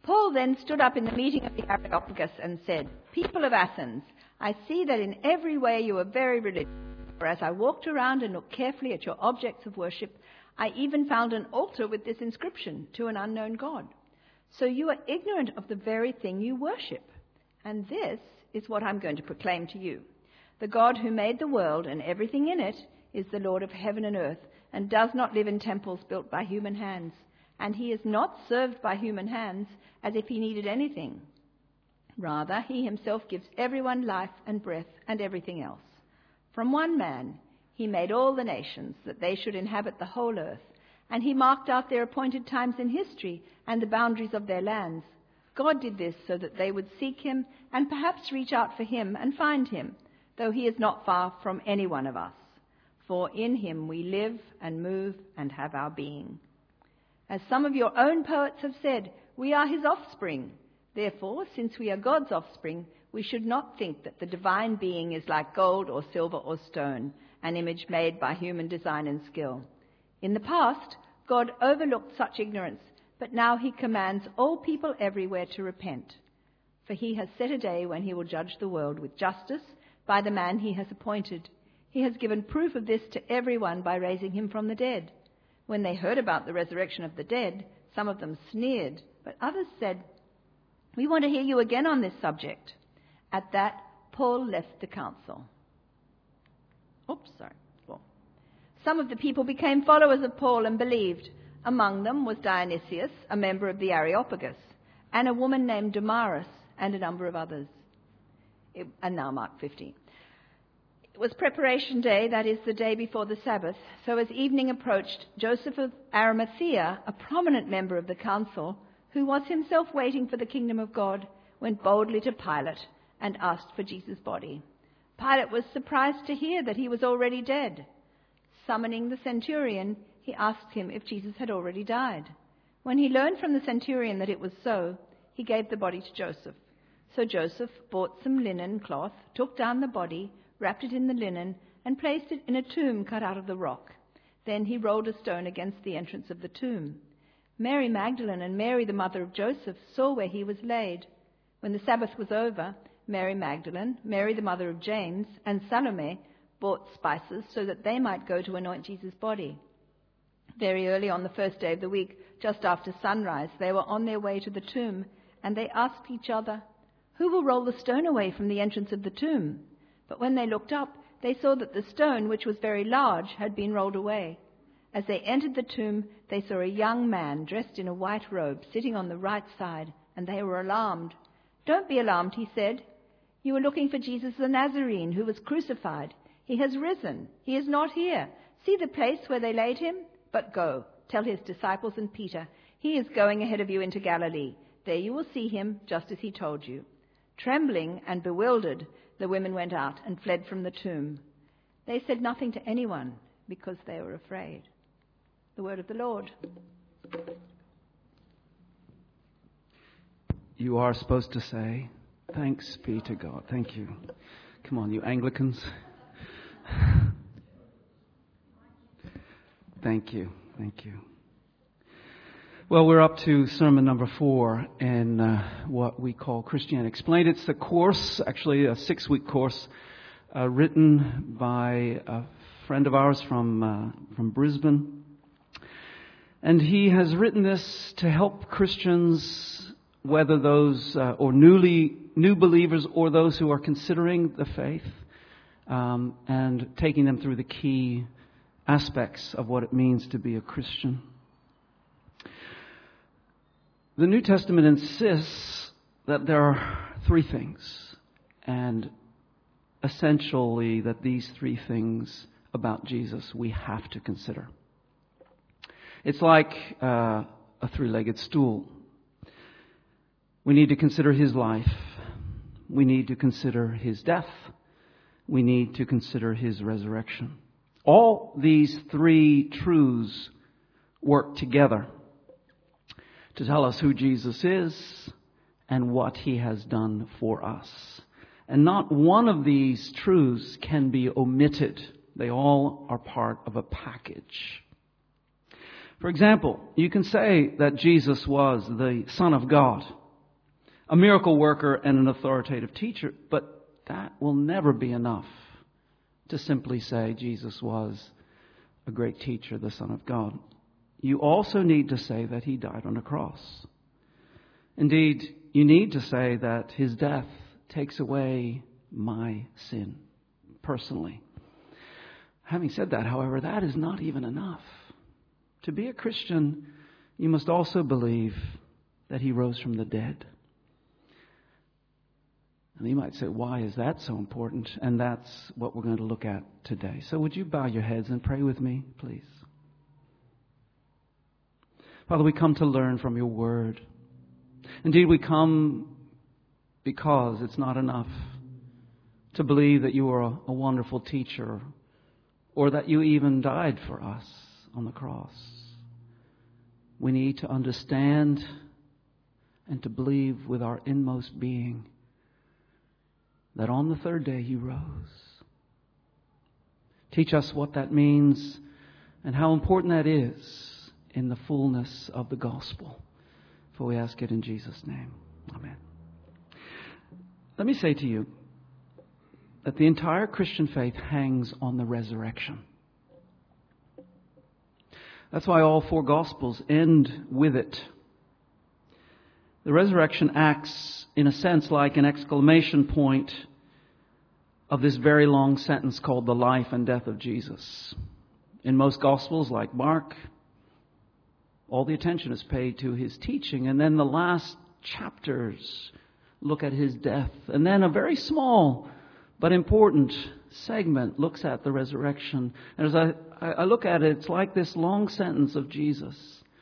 Paul then stood up in the meeting of the Areopagus and said, "People of Athens, I see that in every way you are very religious. For as I walked around and looked carefully at your objects of worship, I even found an altar with this inscription, 'To an unknown God.' So you are ignorant of the very thing you worship. And this is what I'm going to proclaim to you. The God who made the world and everything in it is the Lord of heaven and earth, and does not live in temples built by human hands. And he is not served by human hands as if he needed anything. Rather, he himself gives everyone life and breath and everything else. From one man, he made all the nations that they should inhabit the whole earth, and he marked out their appointed times in history and the boundaries of their lands. God did this so that they would seek him and perhaps reach out for him and find him, though he is not far from any one of us. For in him we live and move and have our being. As some of your own poets have said, we are his offspring. Therefore, since we are God's offspring, we should not think that the divine being is like gold or silver or stone, an image made by human design and skill. In the past, God overlooked such ignorance, but now he commands all people everywhere to repent. For he has set a day when he will judge the world with justice by the man he has appointed. He has given proof of this to everyone by raising him from the dead. When they heard about the resurrection of the dead, some of them sneered, but others said, "We want to hear you again on this subject." At that, Paul left the council. Some of the people became followers of Paul and believed. Among them was Dionysius, a member of the Areopagus, and a woman named Damaris, and a number of others. And now Mark 15. It was preparation day, that is, the day before the Sabbath. So as evening approached, Joseph of Arimathea, a prominent member of the council, who was himself waiting for the kingdom of God, went boldly to Pilate and asked for Jesus' body. Pilate was surprised to hear that he was already dead. Summoning the centurion, he asked him if Jesus had already died. When he learned from the centurion that it was so, he gave the body to Joseph. So Joseph bought some linen cloth, took down the body, wrapped it in the linen, and placed it in a tomb cut out of the rock. Then he rolled a stone against the entrance of the tomb. Mary Magdalene and Mary, the mother of Joseph, saw where he was laid. When the Sabbath was over, Mary Magdalene, Mary, the mother of James, and Salome bought spices so that they might go to anoint Jesus' body. Very early on the first day of the week, just after sunrise, they were on their way to the tomb, and they asked each other, "Who will roll the stone away from the entrance of the tomb?" But when they looked up, they saw that the stone, which was very large, had been rolled away. As they entered the tomb, they saw a young man dressed in a white robe sitting on the right side, and they were alarmed. "Don't be alarmed," he said. "You are looking for Jesus the Nazarene, who was crucified. He has risen. He is not here. See the place where they laid him? But go, tell his disciples and Peter, he is going ahead of you into Galilee. There you will see him, just as he told you." Trembling and bewildered, the women went out and fled from the tomb. They said nothing to anyone because they were afraid. The word of the Lord. You are supposed to say, "Thanks be to God." Thank you. Come on, you Anglicans. Thank you. Thank you. Well, we're up to sermon number 4 in what we call Christianity Explained. It's a course, actually a 6-week course, written by a friend of ours from Brisbane. And he has written this to help Christians, whether those or new believers or those who are considering the faith, and taking them through the key aspects of what it means to be a Christian. The New Testament insists that there are 3 things, and essentially that these 3 things about Jesus we have to consider. It's like a 3-legged stool. We need to consider his life. We need to consider his death. We need to consider his resurrection. All these 3 truths work together to tell us who Jesus is and what he has done for us. And not one of these truths can be omitted. They all are part of a package. For example, you can say that Jesus was the Son of God a miracle worker and an authoritative teacher, but that will never be enough to simply say Jesus was a great teacher, the Son of God. You also need to say that he died on a cross. Indeed, you need to say that his death takes away my sin personally. Having said that, however, that is not even enough. To be a Christian, you must also believe that he rose from the dead. And you might say, why is that so important? And that's what we're going to look at today. So would you bow your heads and pray with me, please? Father, we come to learn from your word. Indeed, we come because it's not enough to believe that you are a wonderful teacher or that you even died for us on the cross. We need to understand and to believe with our inmost being that on the third day you rose. Teach us what that means and how important that is in the fullness of the gospel. For we ask it in Jesus' name. Amen. Let me say to you that the entire Christian faith hangs on the resurrection. That's why all four Gospels end with it. The resurrection acts, in a sense, like an exclamation point of this very long sentence called the life and death of Jesus. In most Gospels, like Mark, all the attention is paid to his teaching, and then the last chapters look at his death. And then a very small but important segment looks at the resurrection. And as I look at it, it's like this long sentence of Jesus.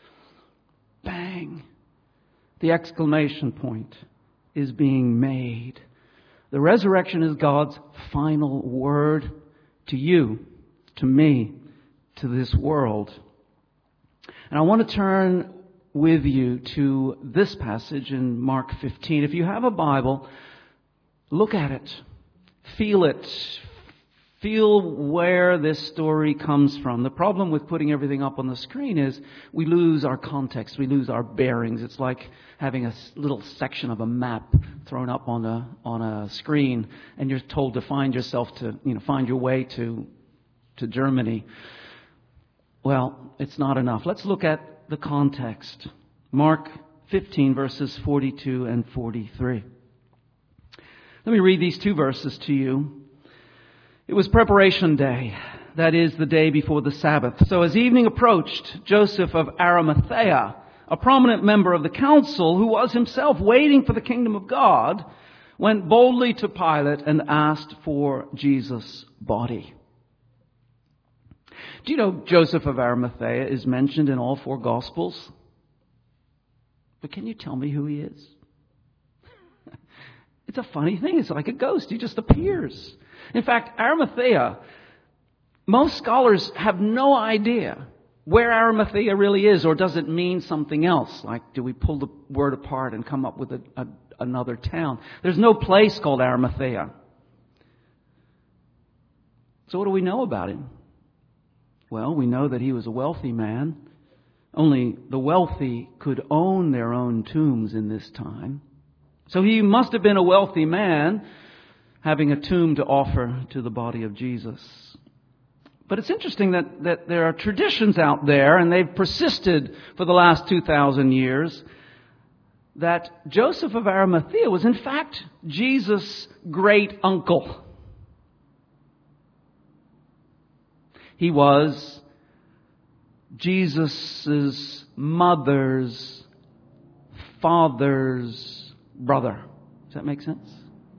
Bang! The exclamation point is being made. The resurrection is God's final word to you, to me, to this world. And I want to turn with you to this passage in Mark 15. If you have a Bible, look at it. Feel it. Feel where this story comes from. The problem with putting everything up on the screen is we lose our context. We lose our bearings. It's like having a little section of a map thrown up on a screen, and you're told to find your way to Germany. Well, it's not enough. Let's look at the context. Mark 15, verses 42 and 43. Let me read these two verses to you. It was preparation day, that is, the day before the Sabbath. So as evening approached, Joseph of Arimathea, a prominent member of the council who was himself waiting for the kingdom of God, went boldly to Pilate and asked for Jesus' body. Do you know Joseph of Arimathea is mentioned in all four Gospels? But can you tell me who he is? It's a funny thing. It's like a ghost. He just appears. In fact, Arimathea, most scholars have no idea where Arimathea really is, or does it mean something else? Like, do we pull the word apart and come up with another town? There's no place called Arimathea. So what do we know about him? Well, we know that he was a wealthy man. Only the wealthy could own their own tombs in this time. So he must have been a wealthy man, having a tomb to offer to the body of Jesus. But it's interesting that there are traditions out there, and they've persisted for the last 2,000 years, that Joseph of Arimathea was in fact Jesus' great uncle. He was Jesus' mother's father's brother. Does that make sense?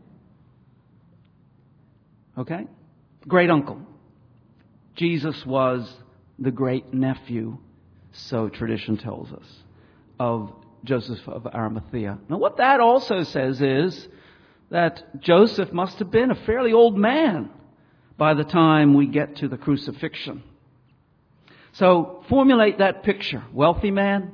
Okay? Great uncle. Jesus was the great nephew, so tradition tells us, of Joseph of Arimathea. Now what that also says is that Joseph must have been a fairly old man by the time we get to the crucifixion. So formulate that picture. Wealthy man,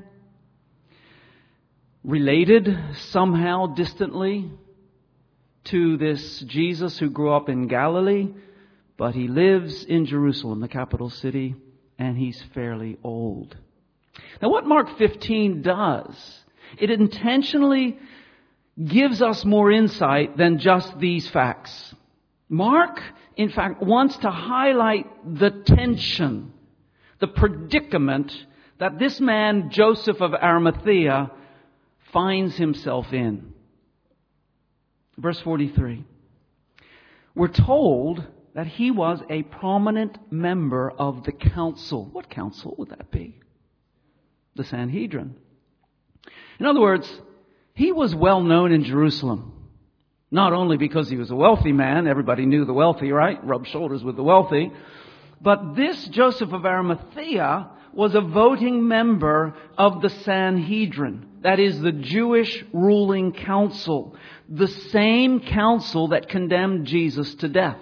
related somehow distantly to this Jesus who grew up in Galilee, but he lives in Jerusalem, the capital city, and he's fairly old. Now what Mark 15 does, it intentionally gives us more insight than just these facts. Mark, in fact, wants to highlight the tension, the predicament that this man, Joseph of Arimathea, finds himself in. Verse 43. We're told that he was a prominent member of the council. What council would that be? The Sanhedrin. In other words, he was well known in Jerusalem. Not only because he was a wealthy man, everybody knew the wealthy, right? Rubbed shoulders with the wealthy. But this Joseph of Arimathea was a voting member of the Sanhedrin. That is the Jewish ruling council. The same council that condemned Jesus to death.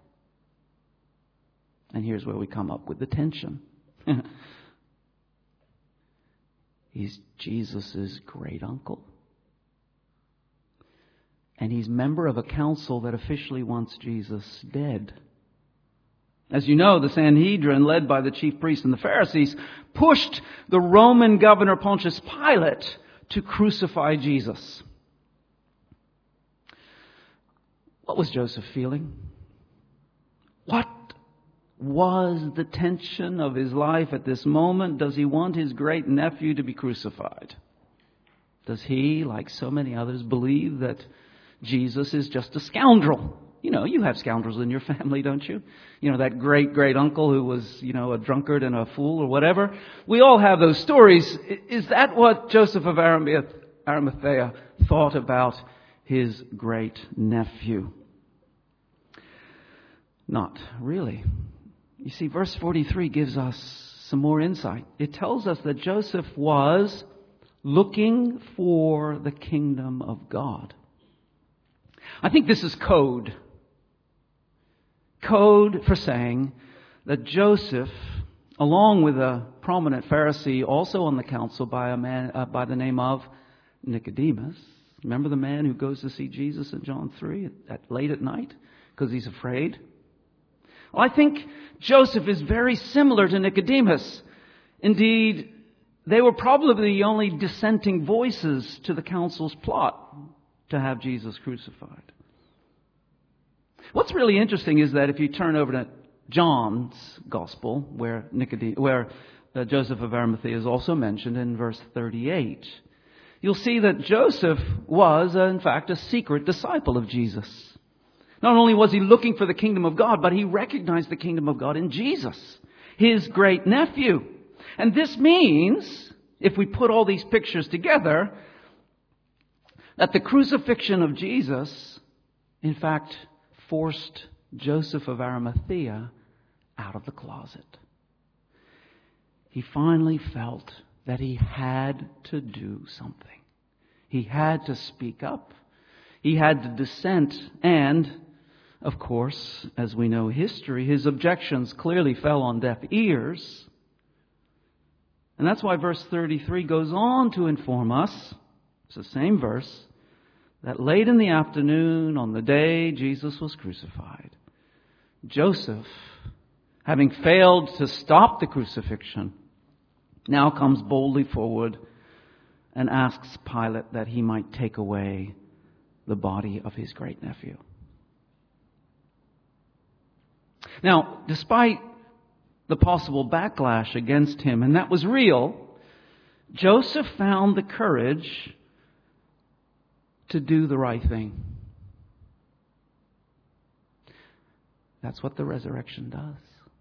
And here's where we come up with the tension. He's Jesus' great uncle. And he's member of a council that officially wants Jesus dead. As you know, the Sanhedrin, led by the chief priests and the Pharisees, pushed the Roman governor Pontius Pilate to crucify Jesus. What was Joseph feeling? What was the tension of his life at this moment? Does he want his great nephew to be crucified? Does he, like so many others, believe that Jesus is just a scoundrel? You know, you have scoundrels in your family, don't you? You know, that great uncle who was, a drunkard and a fool or whatever. We all have those stories. Is that what Joseph of Arimathea thought about his great nephew? Not really. You see, verse 43 gives us some more insight. It tells us that Joseph was looking for the kingdom of God. I think this is code. Code for saying that Joseph, along with a prominent Pharisee, also on the council by a man by the name of Nicodemus. Remember the man who goes to see Jesus in John 3 late at night because he's afraid? Well, I think Joseph is very similar to Nicodemus. Indeed, they were probably the only dissenting voices to the council's plot to have Jesus crucified. What's really interesting is that if you turn over to John's Gospel, where Joseph of Arimathea is also mentioned in verse 38, you'll see that Joseph was, in fact, a secret disciple of Jesus. Not only was he looking for the kingdom of God, but he recognized the kingdom of God in Jesus, his great nephew. And this means, if we put all these pictures together, that the crucifixion of Jesus, in fact, forced Joseph of Arimathea out of the closet. He finally felt that he had to do something. He had to speak up. He had to dissent. And, of course, as we know history, his objections clearly fell on deaf ears. And that's why verse 33 goes on to inform us, it's the same verse, that late in the afternoon on the day Jesus was crucified, Joseph, having failed to stop the crucifixion, now comes boldly forward and asks Pilate that he might take away the body of his great nephew. Now, despite the possible backlash against him, and that was real, Joseph found the courage to do the right thing. That's what the resurrection does.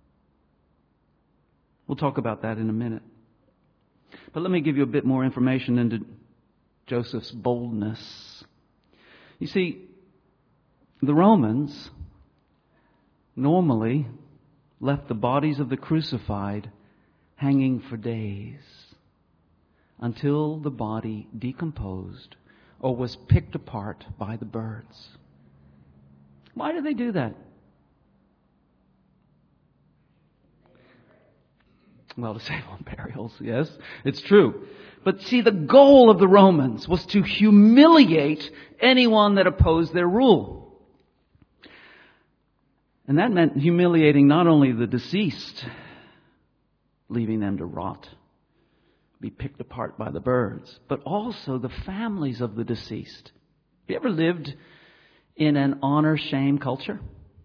We'll talk about that in a minute. But let me give you a bit more information into Joseph's boldness. You see, the Romans normally left the bodies of the crucified hanging for days until the body decomposed or was picked apart by the birds. Why do they do that? Well, to save on burials, yes, it's true. But see, the goal of the Romans was to humiliate anyone that opposed their rule. And that meant humiliating not only the deceased, leaving them to rot, be picked apart by the birds, but also the families of the deceased. you ever lived in an honor-shame culture?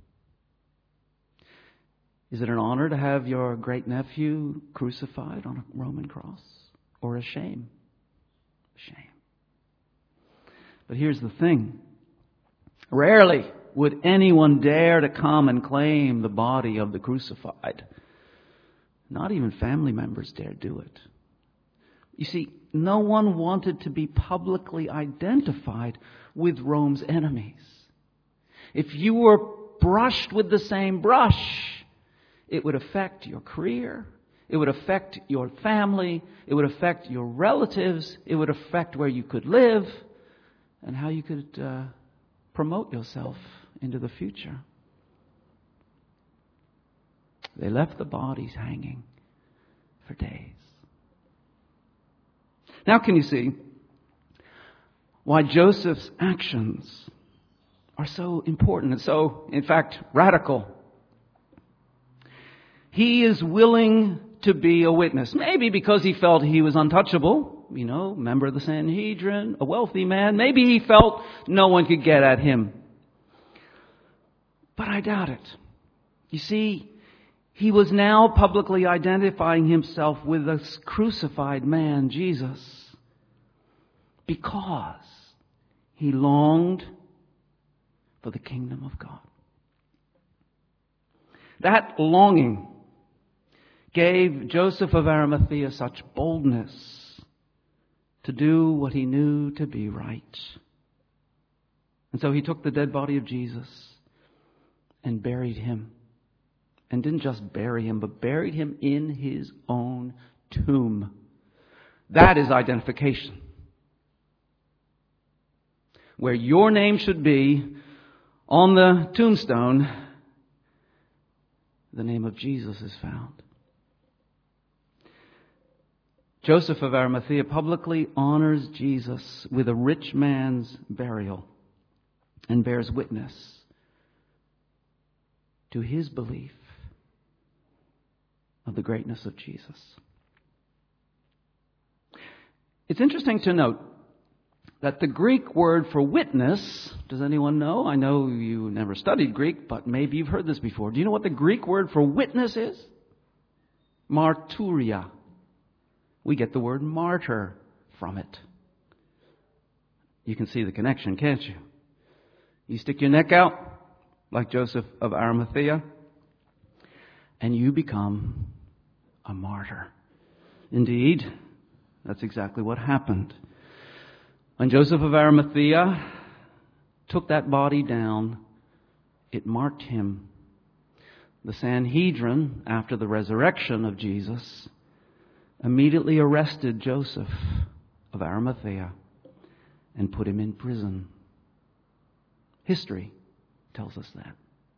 Is it an honor to have your great-nephew crucified on a Roman cross? Or a shame? Shame. But here's the thing. Rarely would anyone dare to come and claim the body of the crucified. Not even family members dare do it. You see, no one wanted to be publicly identified with Rome's enemies. If you were brushed with the same brush, it would affect your career. It would affect your family. It would affect your relatives. It would affect where you could live and how you could promote yourself into the future. They left the bodies hanging for days. Now can you see why Joseph's actions are so important and so, in fact, radical? He is willing to be a witness. Maybe because he felt he was untouchable, member of the Sanhedrin, a wealthy man. Maybe he felt no one could get at him. But I doubt it. You see, he was now publicly identifying himself with this crucified man, Jesus, because he longed for the kingdom of God. That longing gave Joseph of Arimathea such boldness to do what he knew to be right. And so he took the dead body of Jesus and buried him. And didn't just bury him, but buried him in his own tomb. That is identification. Where your name should be on the tombstone, the name of Jesus is found. Joseph of Arimathea publicly honors Jesus with a rich man's burial and bears witness to his belief of the greatness of Jesus. It's interesting to note that the Greek word for witness, does anyone know? I know you never studied Greek, but maybe you've heard this before. Do you know what the Greek word for witness is? Marturia. We get the word martyr from it. You can see the connection, can't you? You stick your neck out, like Joseph of Arimathea, and you become a martyr. Indeed, that's exactly what happened. When Joseph of Arimathea took that body down, it marked him. The Sanhedrin, after the resurrection of Jesus, immediately arrested Joseph of Arimathea and put him in prison. History tells us that.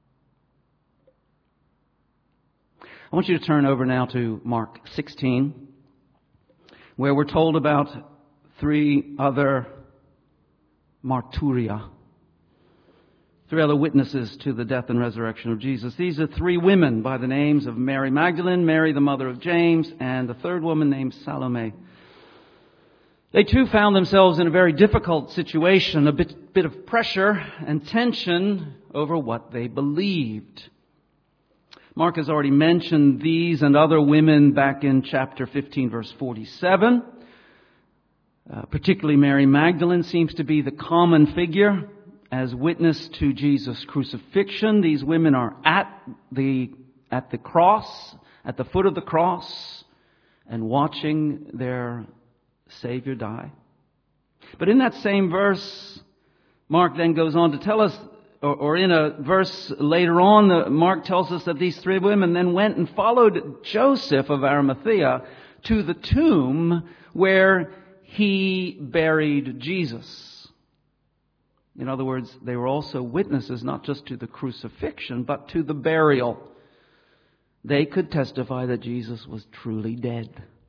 I want you to turn over now to Mark 16, where we're told about three other martyria, three other witnesses to the death and resurrection of Jesus. These are three women by the names of Mary Magdalene, Mary the mother of James, and the third woman named Salome. They too found themselves in a very difficult situation, a bit of pressure and tension over what they believed. Mark has already mentioned these and other women back in chapter 15, verse 47. Particularly Mary Magdalene seems to be the common figure as witness to Jesus' crucifixion. These women are at the cross, at the foot of the cross, and watching their Savior die. But in that same verse, Mark then goes on to tell us, or in a verse later on, Mark tells us that these three women then went and followed Joseph of Arimathea to the tomb where he buried Jesus. In other words, they were also witnesses not just to the crucifixion, but to the burial. They could testify that Jesus was truly dead.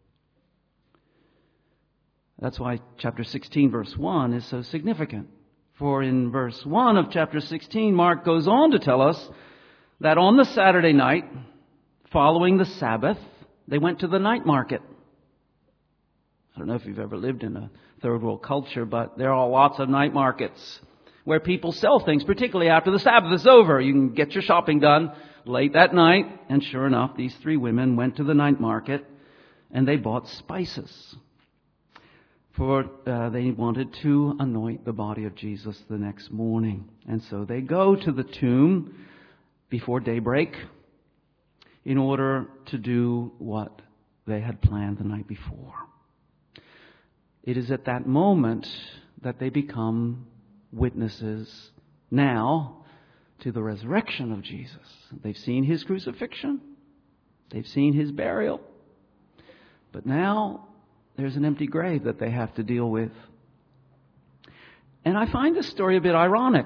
That's why chapter 16, verse 1 is so significant. For in verse 1 of chapter 16, Mark goes on to tell us that on the Saturday night, following the Sabbath, they went to the night market. I don't know if you've ever lived in a third world culture, but there are lots of night markets where people sell things, particularly after the Sabbath is over. You can get your shopping done late that night. And sure enough, these three women went to the night market and they bought spices. For they wanted to anoint the body of Jesus the next morning. And so they go to the tomb before daybreak in order to do what they had planned the night before. It is at that moment that they become witnesses now to the resurrection of Jesus. They've seen his crucifixion. They've seen his burial. But now there's an empty grave that they have to deal with. And I find this story a bit ironic.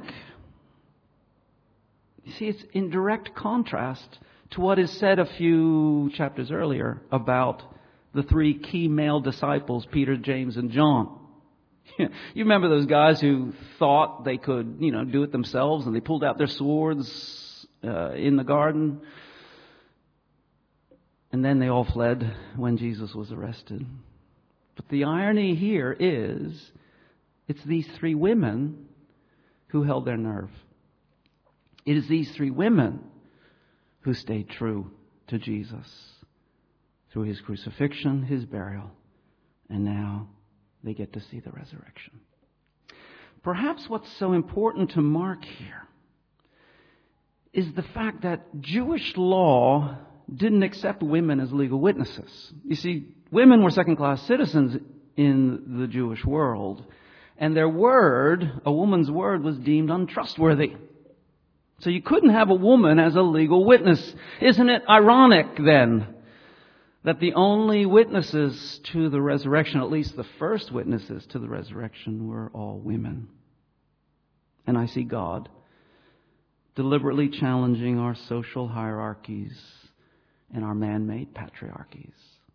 You see, it's in direct contrast to what is said a few chapters earlier about the three key male disciples, Peter, James, and John. You remember those guys who thought they could, do it themselves, and they pulled out their swords in the garden, and then they all fled when Jesus was arrested. But the irony here is, it's these three women who held their nerve. It is these three women who stayed true to Jesus through his crucifixion, his burial, and now they get to see the resurrection. Perhaps what's so important to mark here is the fact that Jewish law didn't accept women as legal witnesses. You see, women were second-class citizens in the Jewish world, and their word, a woman's word, was deemed untrustworthy. So you couldn't have a woman as a legal witness. Isn't it ironic, then, that the only witnesses to the resurrection, at least the first witnesses to the resurrection, were all women? And I see God deliberately challenging our social hierarchies and our man-made patriarchies.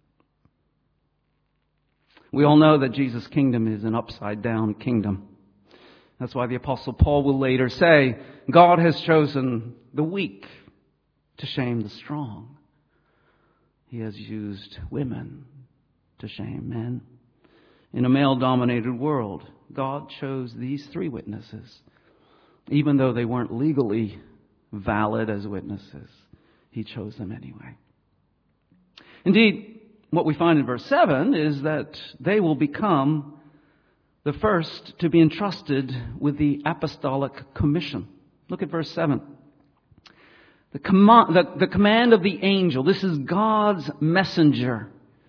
We all know that Jesus' kingdom is an upside-down kingdom. That's why the Apostle Paul will later say, God has chosen the weak to shame the strong. He has used women to shame men. In a male-dominated world, God chose these three witnesses, even though they weren't legally valid as witnesses. He chose them anyway. Indeed, what we find in verse 7 is that they will become the first to be entrusted with the apostolic commission. Look at verse 7. The command of the angel, this is God's messenger,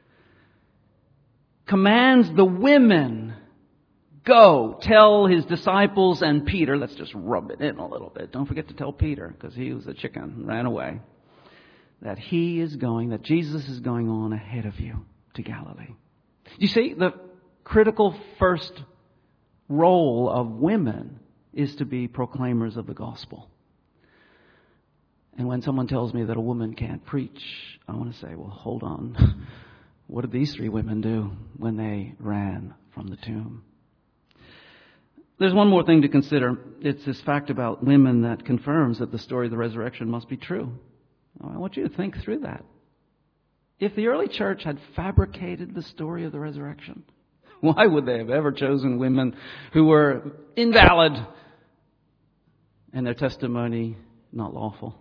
commands the women, go, tell his disciples and Peter, let's just rub it in a little bit. Don't forget to tell Peter, because he was a chicken, ran away, that Jesus is going on ahead of you to Galilee. You see, the critical first role of women is to be proclaimers of the gospel. And when someone tells me that a woman can't preach, I want to say, well, hold on. What did these three women do when they ran from the tomb? There's one more thing to consider. It's this fact about women that confirms that the story of the resurrection must be true. I want you to think through that. If the early church had fabricated the story of the resurrection, why would they have ever chosen women who were invalid and their testimony not lawful?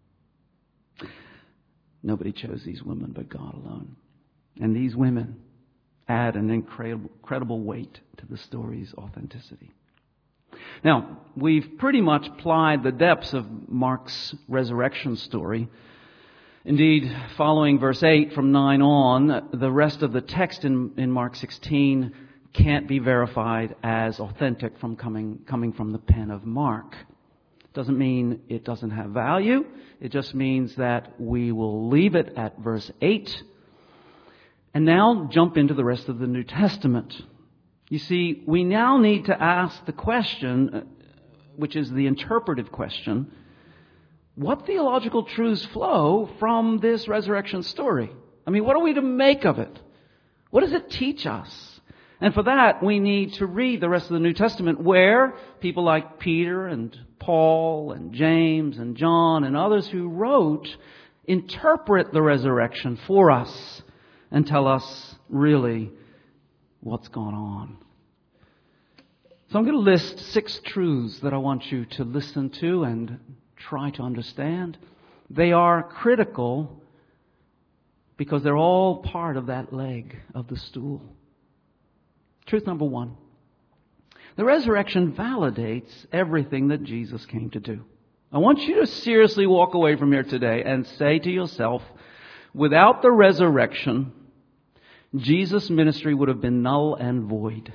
Nobody chose these women but God alone. And these women add an incredible weight to the story's authenticity. Now, we've pretty much plied the depths of Mark's resurrection story. Indeed, following verse 8 from 9 on, the rest of the text in Mark 16 can't be verified as authentic from coming from the pen of Mark. Doesn't mean it doesn't have value. It just means that we will leave it at verse 8 and now jump into the rest of the New Testament. You see, we now need to ask the question, which is the interpretive question, what theological truths flow from this resurrection story? I mean, what are we to make of it? What does it teach us? And for that, we need to read the rest of the New Testament, where people like Peter and Paul and James and John and others who wrote interpret the resurrection for us and tell us really what's gone on. So I'm going to list 6 truths that I want you to listen to and try to understand. They are critical because they're all part of that leg of the stool. Truth number 1. The resurrection validates everything that Jesus came to do. I want you to seriously walk away from here today and say to yourself, without the resurrection, Jesus' ministry would have been null and void.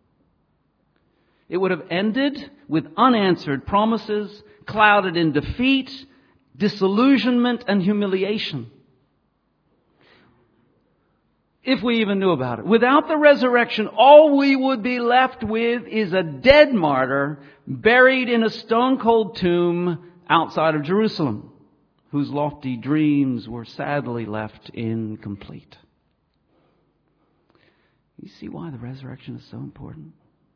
It would have ended with unanswered promises, clouded in defeat, disillusionment, and humiliation. If we even knew about it. Without the resurrection, all we would be left with is a dead martyr buried in a stone-cold tomb outside of Jerusalem, whose lofty dreams were sadly left incomplete. You see why the resurrection is so important?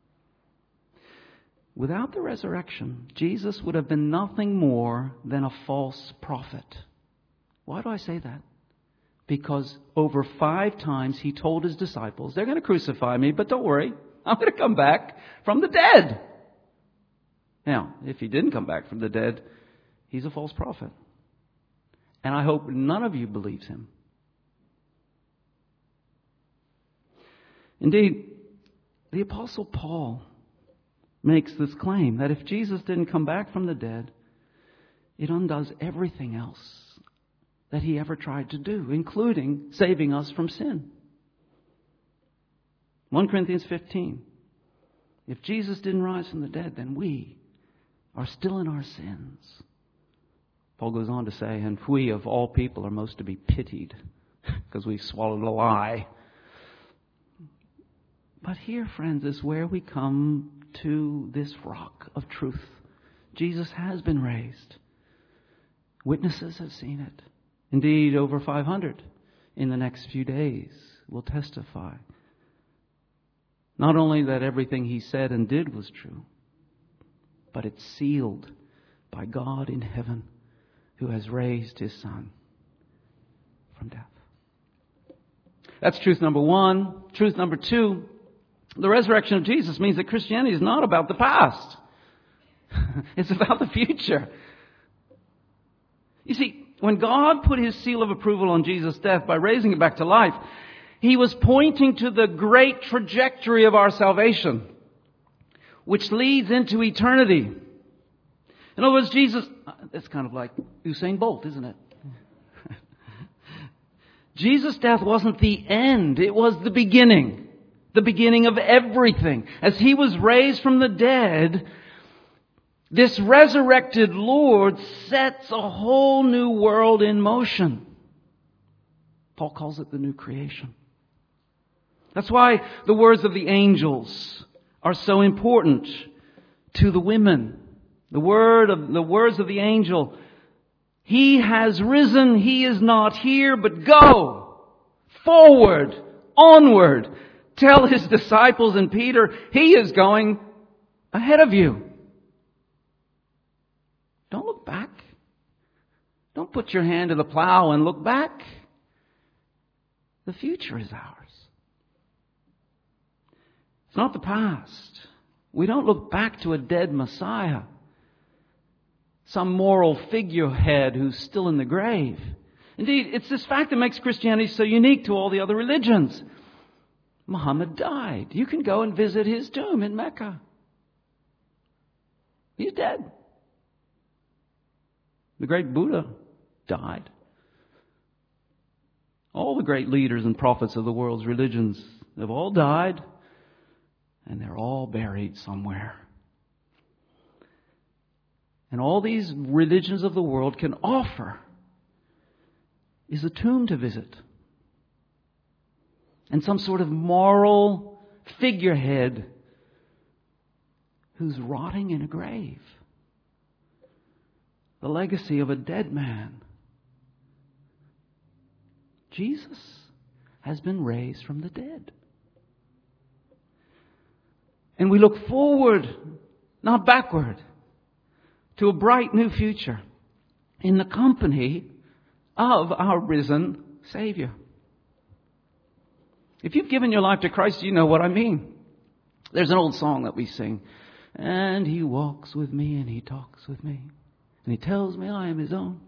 Without the resurrection, Jesus would have been nothing more than a false prophet. Why do I say that? Because over 5 times he told his disciples, they're going to crucify me, but don't worry, I'm going to come back from the dead. Now, if he didn't come back from the dead, he's a false prophet. And I hope none of you believes him. Indeed, the Apostle Paul makes this claim that if Jesus didn't come back from the dead, it undoes everything else that he ever tried to do, including saving us from sin. 1 Corinthians 15. If Jesus didn't rise from the dead, then we are still in our sins. Paul goes on to say, and we of all people are most to be pitied because we've swallowed a lie. But here, friends, is where we come to this rock of truth. Jesus has been raised. Witnesses have seen it. Indeed, over 500 in the next few days will testify. Not only that everything he said and did was true, but it's sealed by God in heaven, who has raised his Son from death. That's truth number 1. Truth number 2, the resurrection of Jesus means that Christianity is not about the past. It's about the future. You see, when God put his seal of approval on Jesus' death by raising it back to life, he was pointing to the great trajectory of our salvation, which leads into eternity. In other words, Jesus, it's kind of like Usain Bolt, isn't it? Jesus' death wasn't the end, it was the beginning of everything. As he was raised from the dead, this resurrected Lord sets a whole new world in motion. Paul calls it the new creation. That's why the words of the angels are so important to the women. The words of the angel. He has risen, he is not here, but go forward, onward. Tell his disciples and Peter, he is going ahead of you. Don't look back. Don't put your hand to the plow and look back. The future is ours. It's not the past. We don't look back to a dead Messiah, some moral figurehead who's still in the grave. Indeed, it's this fact that makes Christianity so unique to all the other religions. Muhammad died. You can go and visit his tomb in Mecca. He's dead. The great Buddha died. All the great leaders and prophets of the world's religions have all died, and they're all buried somewhere. And all these religions of the world can offer is a tomb to visit. And some sort of moral figurehead who's rotting in a grave. The legacy of a dead man. Jesus has been raised from the dead. And we look forward, not backward, to a bright new future in the company of our risen Savior. If you've given your life to Christ, you know what I mean. There's an old song that we sing. And He walks with me and He talks with me. And He tells me I am His own.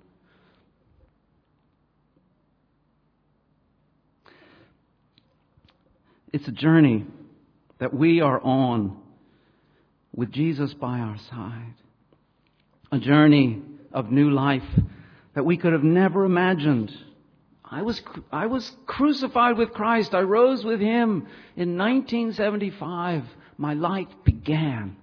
It's a journey that we are on with Jesus by our side. A journey of new life that we could have never imagined. I was crucified with Christ. I rose with Him in 1975. My life began.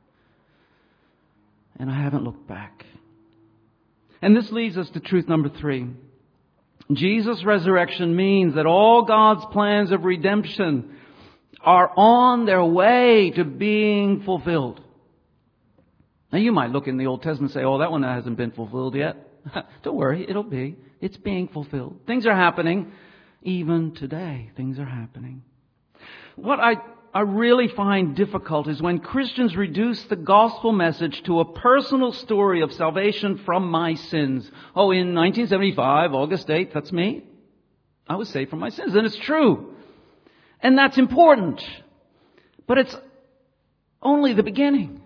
And I haven't looked back. And this leads us to truth number 3. Jesus' resurrection means that all God's plans of redemption are on their way to being fulfilled. Now you might look in the Old Testament and say, oh, that one hasn't been fulfilled yet. Don't worry, it'll be. It's being fulfilled. Things are happening. Even today, things are happening. What I really find difficult is when Christians reduce the gospel message to a personal story of salvation from my sins. Oh, in 1975, August 8th, that's me. I was saved from my sins. And it's true. And that's important. But it's only the beginning.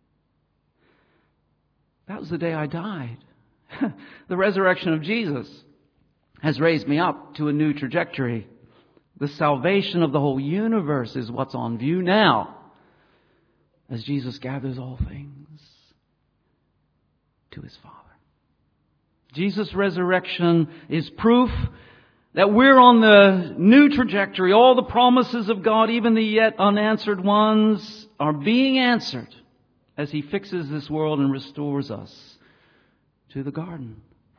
That was the day I died. The resurrection of Jesus has raised me up to a new trajectory. The salvation of the whole universe is what's on view now as Jesus gathers all things to His Father. Jesus' resurrection is proof that we're on the new trajectory. All the promises of God, even the yet unanswered ones, are being answered as He fixes this world and restores us to the garden.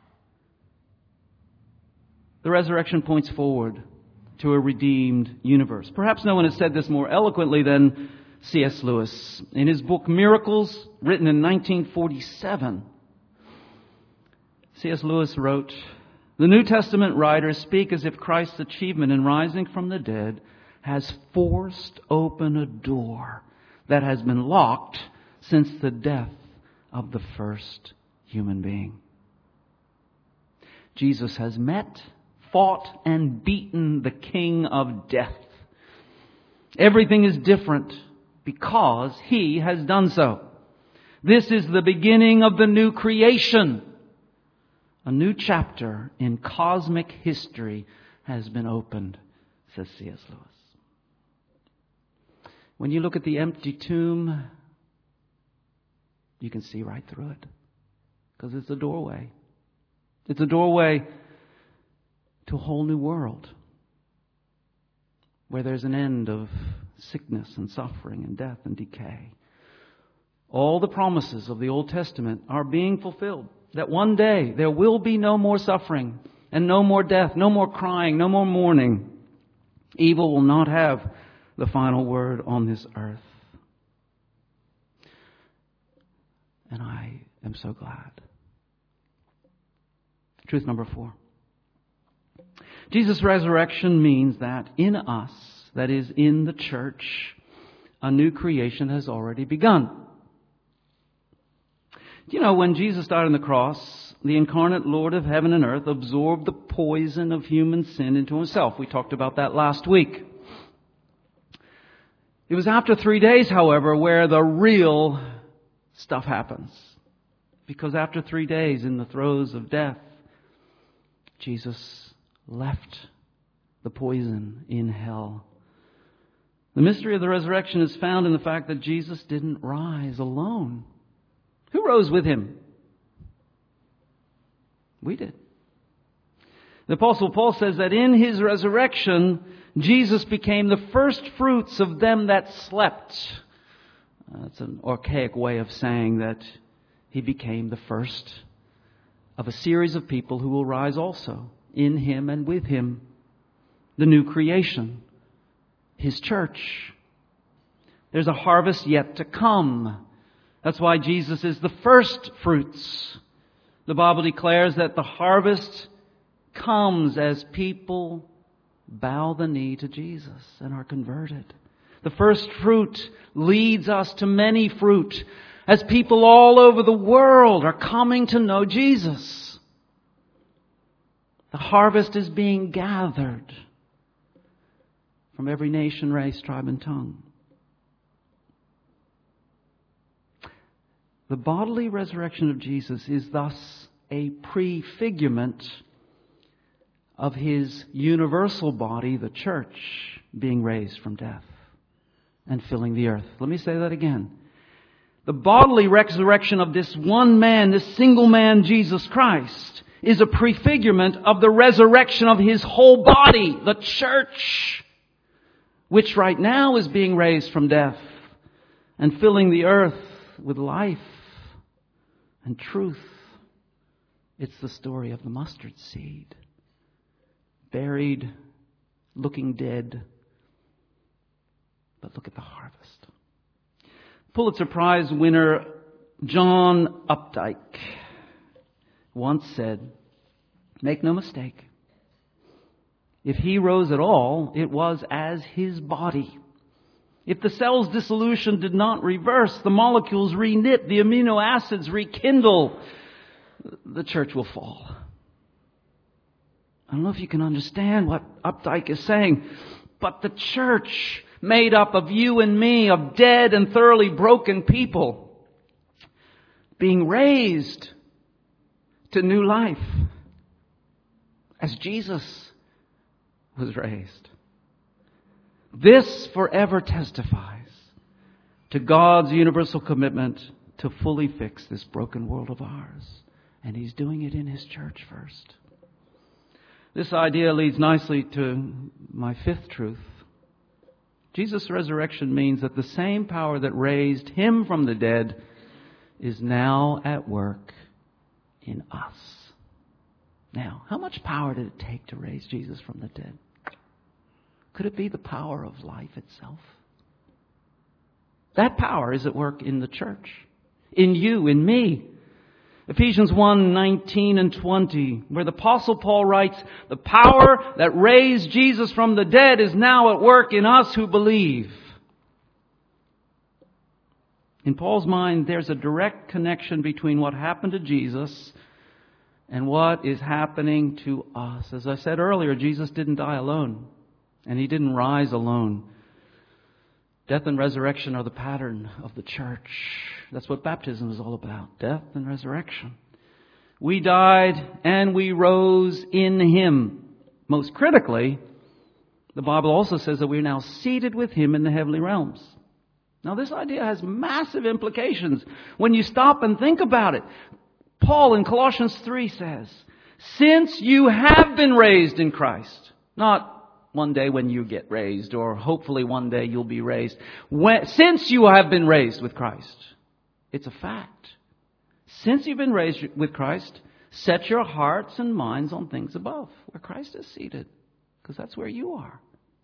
The resurrection points forward to a redeemed universe. Perhaps no one has said this more eloquently than C.S. Lewis. In his book Miracles, written in 1947, C.S. Lewis wrote, "The New Testament writers speak as if Christ's achievement in rising from the dead has forced open a door that has been locked since the death of the first human being. Jesus has met, fought, and beaten the king of death. Everything is different because He has done so. This is the beginning of the new creation. A new chapter in cosmic history has been opened," says C.S. Lewis. When you look at the empty tomb, you can see right through it. Because it's a doorway. It's a doorway to a whole new world where there's an end of sickness and suffering and death and decay. All the promises of the Old Testament are being fulfilled. That one day there will be no more suffering and no more death, no more crying, no more mourning. Evil will not have the final word on this earth. And I am so glad. Truth number 4. Jesus' resurrection means that in us, that is in the church, a new creation has already begun. You know, when Jesus died on the cross, the incarnate Lord of heaven and earth absorbed the poison of human sin into Himself. We talked about that last week. It was after 3 days, however, where the real stuff happens. Because after 3 days in the throes of death, Jesus left the poison in hell. The mystery of the resurrection is found in the fact that Jesus didn't rise alone. Who rose with Him? We did. The Apostle Paul says that in His resurrection, Jesus became the first fruits of them that slept. That's an archaic way of saying that He became the first of a series of people who will rise also in Him and with Him. The new creation, His church. There's a harvest yet to come. That's why Jesus is the first fruits. The Bible declares that the harvest comes as people bow the knee to Jesus and are converted. The first fruit leads us to many fruit as people all over the world are coming to know Jesus. The harvest is being gathered. from every nation, race, tribe, and tongue. The bodily resurrection of Jesus is thus a prefigurement of His universal body, the church, being raised from death and filling the earth. Let me say that again. The bodily resurrection of this one man, this single man, Jesus Christ, is a prefigurement of the resurrection of His whole body, the church, which right now is being raised from death and filling the earth with life and truth. It's the story of the mustard seed. Buried, looking dead. But look at the harvest. Pulitzer Prize winner John Updike once said, "Make no mistake, if He rose at all, it was as His body. If the cell's dissolution did not reverse, the molecules reknit, the amino acids rekindle, the church will fall." I don't know if you can understand what Updike is saying, but the church, made up of you and me, of dead and thoroughly broken people, being raised to new life as Jesus was raised. This forever testifies to God's universal commitment to fully fix this broken world of ours. And He's doing it in His church first. This idea leads nicely to my fifth truth. Jesus' resurrection means that the same power that raised Him from the dead is now at work in us. Now, how much power did it take to raise Jesus from the dead? Could it be the power of life itself? That power is at work in the church, in you, in me. Ephesians 1:19 and 20, where the Apostle Paul writes, "The power that raised Jesus from the dead is now at work in us who believe." In Paul's mind, there's a direct connection between what happened to Jesus and what is happening to us. As I said earlier, Jesus didn't die alone, and He didn't rise alone. Death and resurrection are the pattern of the church. That's what baptism is all about. Death and resurrection. We died and we rose in Him. Most critically, the Bible also says that we're now seated with Him in the heavenly realms. Now this idea has massive implications when you stop and think about it. Paul in Colossians 3 says, "Since you have been raised in Christ," not one day when you get raised, or hopefully one day you'll be raised. Since you have been raised with Christ. It's a fact. Since you've been raised with Christ, set your hearts and minds on things above, where Christ is seated, because that's where you are.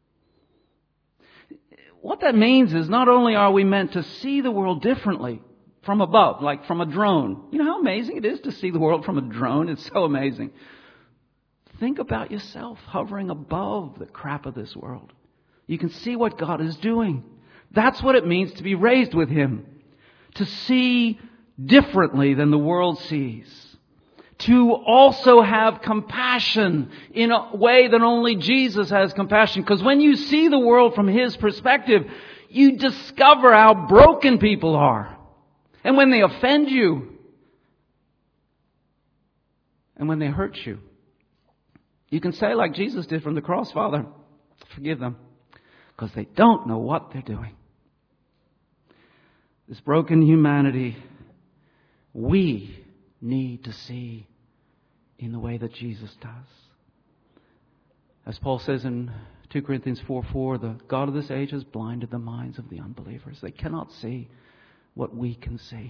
What that means is not only are we meant to see the world differently from above, like from a drone. You know how amazing it is to see the world from a drone? It's so amazing. Think about yourself hovering above the crap of this world. You can see what God is doing. That's what it means to be raised with Him. To see differently than the world sees. To also have compassion in a way that only Jesus has compassion. Because when you see the world from His perspective, you discover how broken people are. And when they offend you, and when they hurt you, you can say like Jesus did from the cross, "Father, forgive them, because they don't know what they're doing." This broken humanity, we need to see in the way that Jesus does. As Paul says in 2 Corinthians 4:4, the God of this age has blinded the minds of the unbelievers. They cannot see what we can see.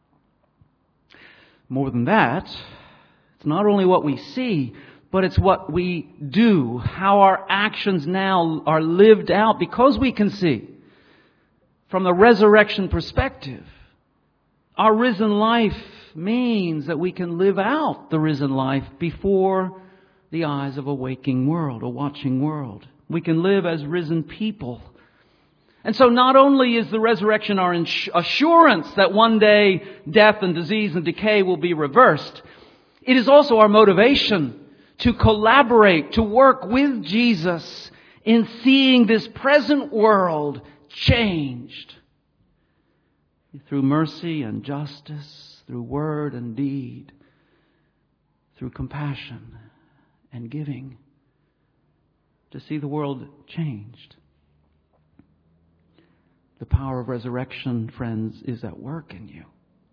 More than that, it's not only what we see, but it's what we do, how our actions now are lived out because we can see. From the resurrection perspective, our risen life means that we can live out the risen life before the eyes of a waking world, a watching world. We can live as risen people. And so not only is the resurrection our assurance that one day death and disease and decay will be reversed, it is also our motivation to collaborate, to work with Jesus in seeing this present world changed through mercy and justice, through word and deed, through compassion and giving, to see the world changed. The power of resurrection, friends, is at work in you.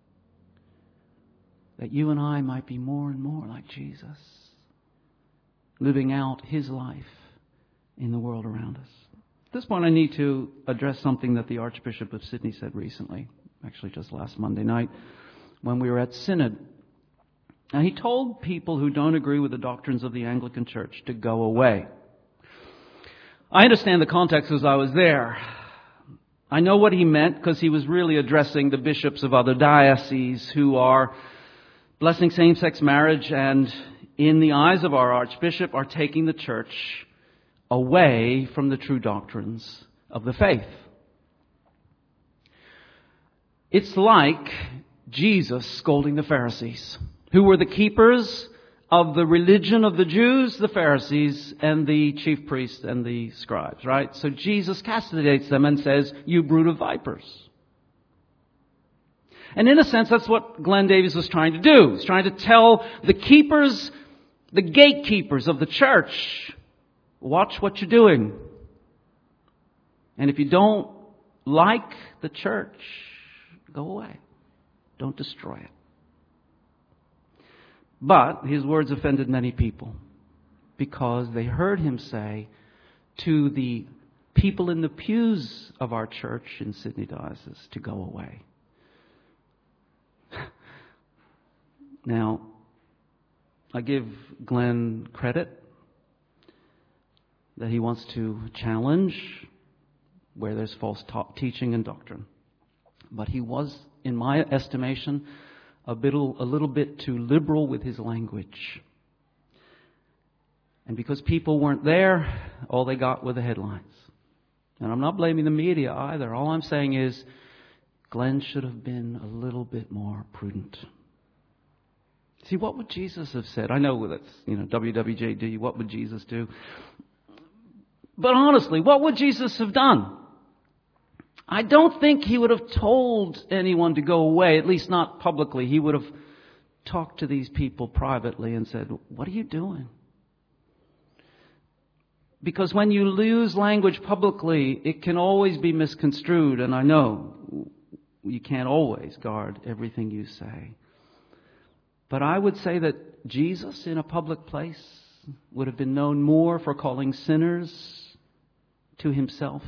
That you and I might be more and more like Jesus, living out His life in the world around us. At this point, I need to address something that the Archbishop of Sydney said recently, actually just last Monday night, when we were at Synod. Now, he told people who don't agree with the doctrines of the Anglican Church to go away. I understand the context as I was there. I know what he meant because he was really addressing the bishops of other dioceses who are blessing same-sex marriage and, in the eyes of our Archbishop, are taking the Church away from the true doctrines of the faith. It's like Jesus scolding the Pharisees, who were the keepers of the religion of the Jews, the Pharisees, and the chief priests and the scribes, right? So Jesus castigates them and says, "You brood of vipers." And in a sense, that's what Glenn Davies was trying to do. He's trying to tell the keepers, the gatekeepers of the church, watch what you're doing. And if you don't like the church, go away. Don't destroy it. But his words offended many people because they heard him say to the people in the pews of our church in Sydney Diocese to go away. Now, I give Glenn credit that he wants to challenge where there's false teaching and doctrine. But he was, in my estimation, a little bit too liberal with his language. And because people weren't there, all they got were the headlines. And I'm not blaming the media either. All I'm saying is Glenn should have been a little bit more prudent. See, what would Jesus have said? I know that's, WWJD, what would Jesus do? But honestly, what would Jesus have done? I don't think he would have told anyone to go away, at least not publicly. He would have talked to these people privately and said, "What are you doing?" Because when you use language publicly, it can always be misconstrued. And I know you can't always guard everything you say. But I would say that Jesus in a public place would have been known more for calling sinners to himself.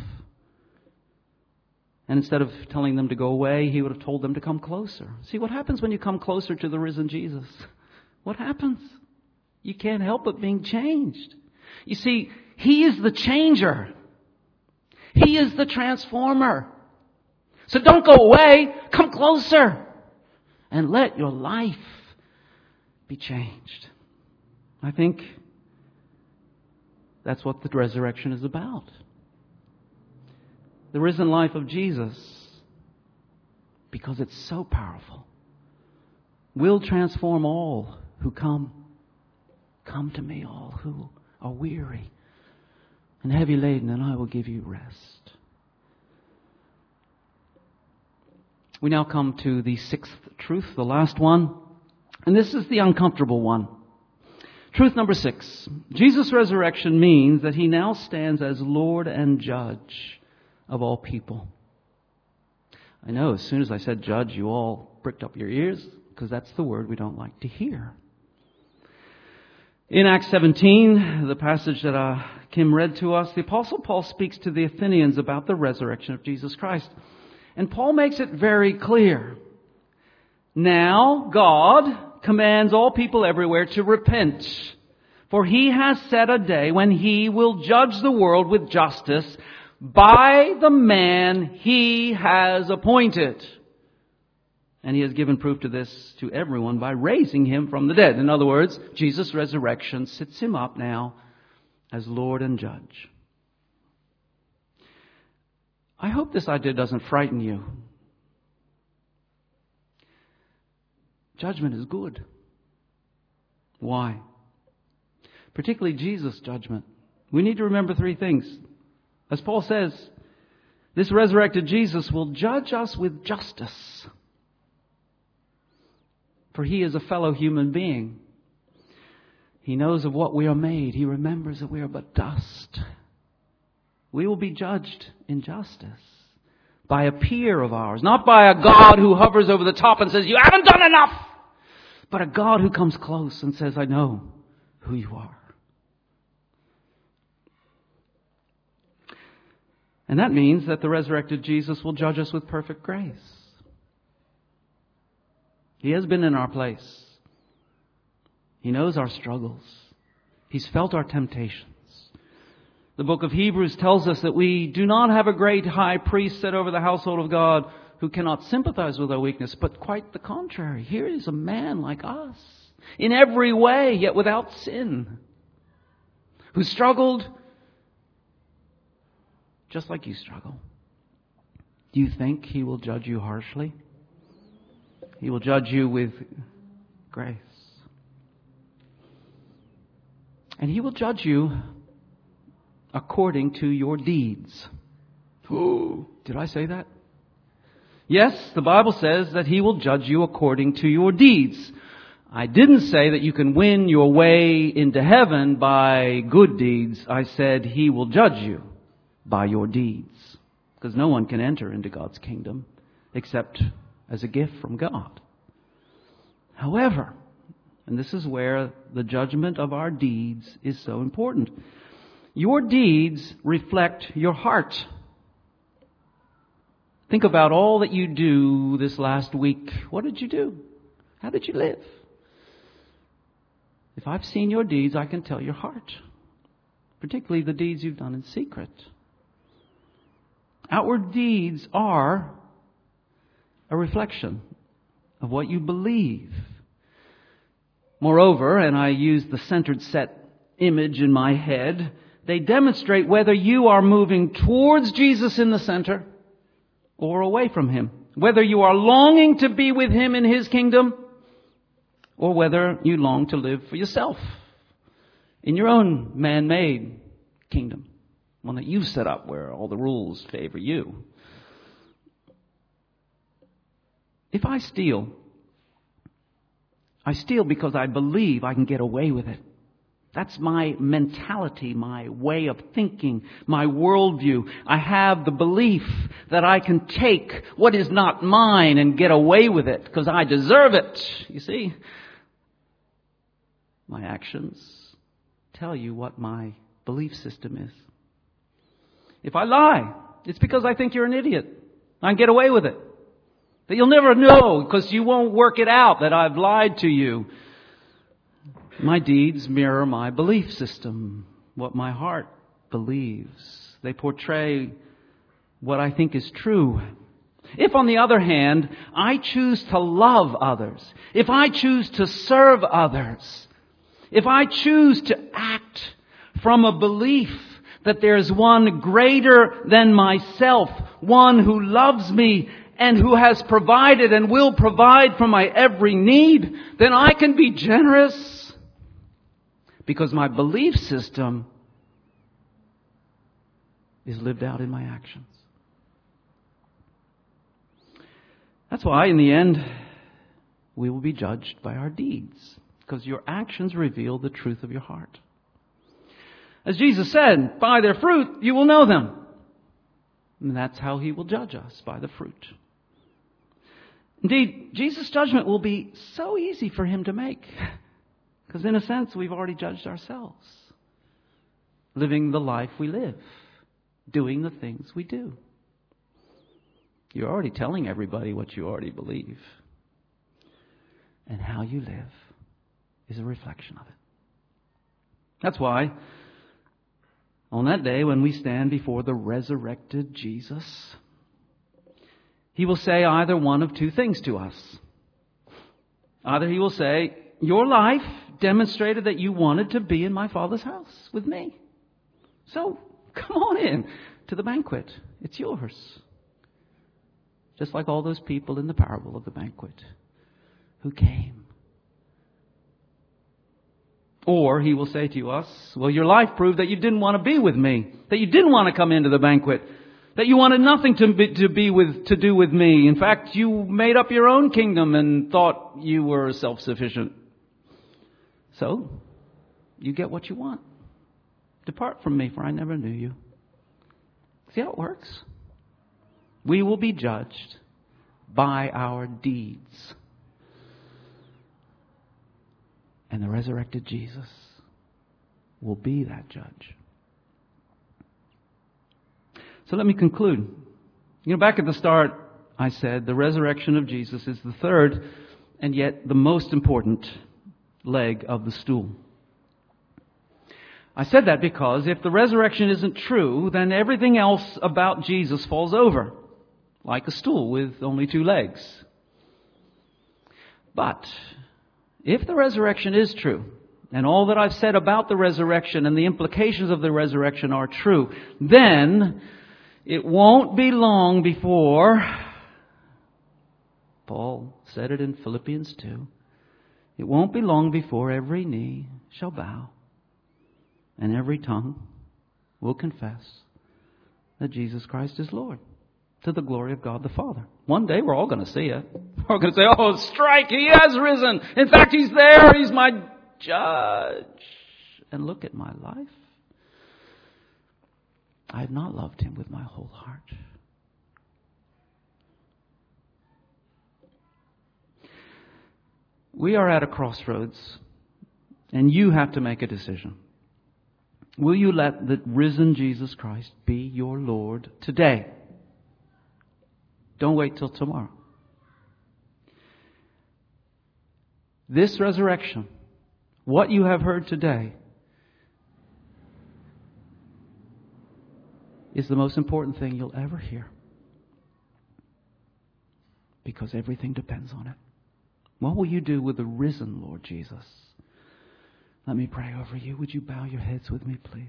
And instead of telling them to go away, he would have told them to come closer. See, what happens when you come closer to the risen Jesus? What happens? You can't help but being changed. You see, he is the changer. He is the transformer. So don't go away. Come closer. And let your life be changed. I think that's what the resurrection is about. The risen life of Jesus, because it's so powerful, will transform all who come. Come to me, all who are weary and heavy laden, and I will give you rest. We now come to the sixth truth, the last one. And this is the uncomfortable one. Truth number 6. Jesus' resurrection means that he now stands as Lord and Judge of all people. I know as soon as I said judge, you all pricked up your ears, because that's the word we don't like to hear. In Acts 17, the passage that Kim read to us, the Apostle Paul speaks to the Athenians about the resurrection of Jesus Christ. And Paul makes it very clear. Now, God commands all people everywhere to repent, for he has set a day when he will judge the world with justice by the man he has appointed. And he has given proof to this to everyone by raising him from the dead. In other words, Jesus' resurrection sits him up now as Lord and Judge. I hope this idea doesn't frighten you. Judgment is good. Why? Particularly Jesus' judgment We need to remember three things. As Paul says, this resurrected Jesus will judge us with justice. For he is a fellow human being. He knows of what we are made. He remembers that we are but dust. We will be judged in justice by a peer of ours, not by a God who hovers over the top and says, you haven't done enough, but a God who comes close and says, I know who you are. And that means that the resurrected Jesus will judge us with perfect grace. He has been in our place. He knows our struggles. He's felt our temptations. The book of Hebrews tells us that we do not have a great high priest set over the household of God who cannot sympathize with our weakness, but quite the contrary. Here is a man like us, in every way, yet without sin, who struggled just like you struggle. Do you think he will judge you harshly? He will judge you with grace. And he will judge you according to your deeds. Ooh, did I say that? Yes, the Bible says that he will judge you according to your deeds. I didn't say that you can win your way into heaven by good deeds. I said he will judge you by your deeds. Because no one can enter into God's kingdom except as a gift from God. However, and this is where the judgment of our deeds is so important, your deeds reflect your heart. Think about all that you do this last week. What did you do? How did you live? If I've seen your deeds, I can tell your heart. Particularly the deeds you've done in secret. Outward deeds are a reflection of what you believe. Moreover, and I use the centered set image in my head, they demonstrate whether you are moving towards Jesus in the center or away from Him. Whether you are longing to be with Him in His kingdom or whether you long to live for yourself in your own man-made kingdom. One that you've set up where all the rules favor you. If I steal because I believe I can get away with it. That's my mentality, my way of thinking, my worldview. I have the belief that I can take what is not mine and get away with it because I deserve it. You see, my actions tell you what my belief system is. If I lie, it's because I think you're an idiot. I can get away with it. That you'll never know because you won't work it out that I've lied to you. My deeds mirror my belief system, what my heart believes. They portray what I think is true. If, on the other hand, I choose to love others, if I choose to serve others, if I choose to act from a belief that there's one greater than myself, one who loves me and who has provided and will provide for my every need, then I can be generous. Because my belief system is lived out in my actions. That's why, in the end, we will be judged by our deeds. Because your actions reveal the truth of your heart. As Jesus said, by their fruit you will know them. And that's how He will judge us, by the fruit. Indeed, Jesus' judgment will be so easy for Him to make. Because in a sense, we've already judged ourselves. Living the life we live. Doing the things we do. You're already telling everybody what you already believe. And how you live is a reflection of it. That's why, on that day when we stand before the resurrected Jesus, He will say either one of two things to us. Either He will say, your life demonstrated that you wanted to be in my Father's house with me. So, come on in to the banquet. It's yours. Just like all those people in the parable of the banquet who came. Or He will say to us, well, your life proved that you didn't want to be with me, that you didn't want to come into the banquet, that you wanted nothing to do with me. In fact, you made up your own kingdom and thought you were self-sufficient. So, you get what you want. Depart from me, for I never knew you. See how it works? We will be judged by our deeds. And the resurrected Jesus will be that judge. So let me conclude. Back at the start, I said the resurrection of Jesus is the third and yet the most important leg of the stool. I said that because if the resurrection isn't true, then everything else about Jesus falls over, like a stool with only two legs. But if the resurrection is true, and all that I've said about the resurrection and the implications of the resurrection are true, then it won't be long before, Paul said it in Philippians 2, it won't be long before every knee shall bow and every tongue will confess that Jesus Christ is Lord, to the glory of God the Father. One day we're all going to see it. We're going to say, oh, strike, He has risen. In fact, He's there. He's my judge. And look at my life. I have not loved Him with my whole heart. We are at a crossroads, and you have to make a decision. Will you let the risen Jesus Christ be your Lord today? Don't wait till tomorrow. This resurrection, what you have heard today, is the most important thing you'll ever hear. Because everything depends on it. What will you do with the risen Lord Jesus? Let me pray over you. Would you bow your heads with me, please?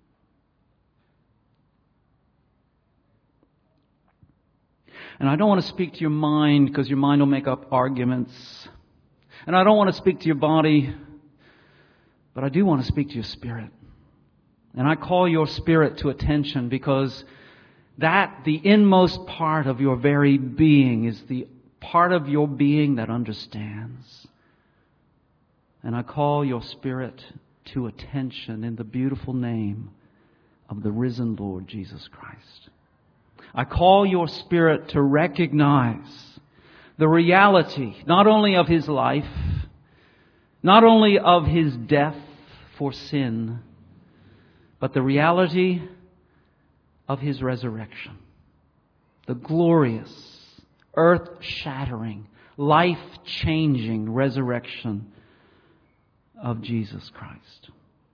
And I don't want to speak to your mind because your mind will make up arguments. And I don't want to speak to your body, but I do want to speak to your spirit. And I call your spirit to attention because that, the inmost part of your very being, is the part of your being that understands. And I call your spirit to attention in the beautiful name of the risen Lord Jesus Christ. I call your spirit to recognize the reality not only of His life, not only of His death for sin, but the reality of His resurrection. The glorious, earth-shattering, life-changing resurrection of Jesus Christ.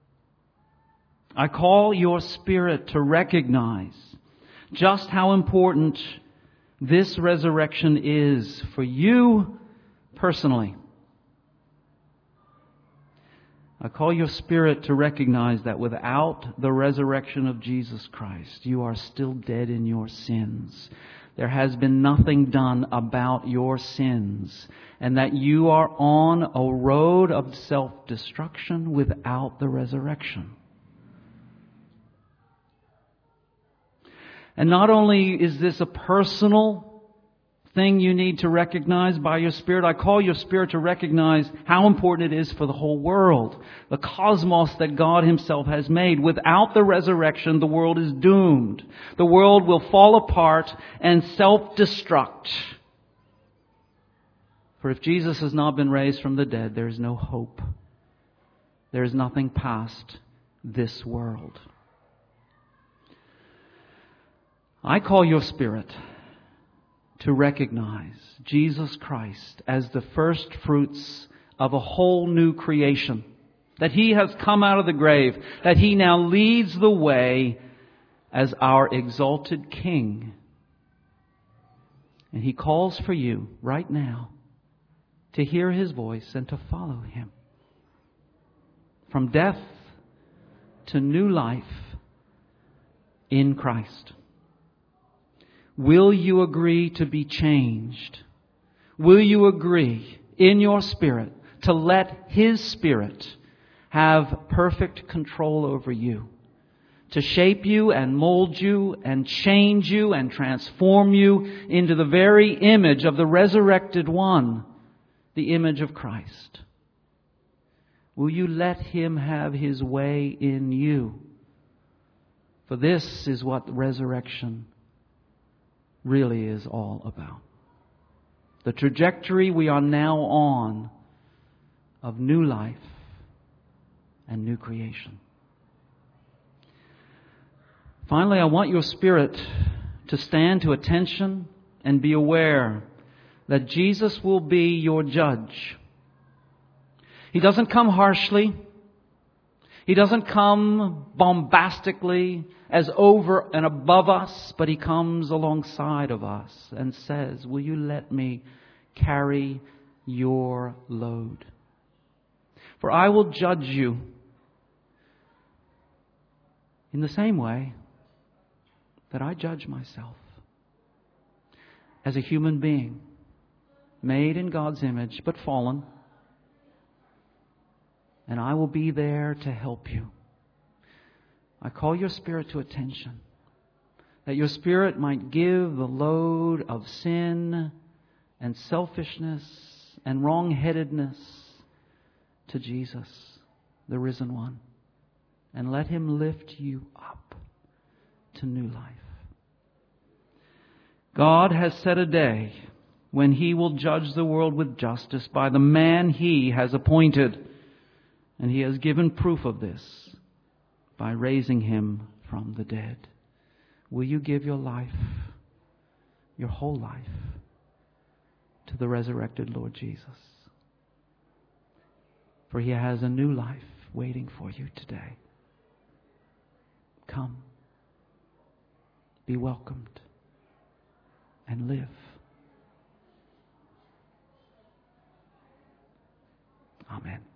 I call your spirit to recognize just how important this resurrection is for you personally. I call your spirit to recognize that without the resurrection of Jesus Christ, you are still dead in your sins. There has been nothing done about your sins, and that you are on a road of self-destruction without the resurrection. And not only is this a personal thing you need to recognize by your spirit, I call your spirit to recognize how important it is for the whole world, the cosmos that God Himself has made. Without the resurrection, the world is doomed. The world will fall apart and self-destruct. For if Jesus has not been raised from the dead, there is no hope. There is nothing past this world. I call your spirit to recognize Jesus Christ as the first fruits of a whole new creation. That He has come out of the grave. That He now leads the way as our exalted King. And He calls for you right now to hear His voice and to follow Him. From death to new life in Christ. Will you agree to be changed? Will you agree in your spirit to let His Spirit have perfect control over you, to shape you and mold you and change you and transform you into the very image of the resurrected one, the image of Christ. Will you let Him have His way in you? For this is what the resurrection really is all about. The trajectory we are now on of new life and new creation. Finally, I want your spirit to stand to attention and be aware that Jesus will be your judge. He doesn't come harshly. He doesn't come bombastically as over and above us, but He comes alongside of us and says, will you let me carry your load? For I will judge you in the same way that I judge myself. As a human being, made in God's image, but fallen. And I will be there to help you. I call your spirit to attention, that your spirit might give the load of sin and selfishness and wrong-headedness to Jesus, the risen one, and let Him lift you up to new life. God has set a day when He will judge the world with justice by the man He has appointed. And He has given proof of this by raising Him from the dead. Will you give your life, your whole life, to the resurrected Lord Jesus? For He has a new life waiting for you today. Come, be welcomed, and live. Amen.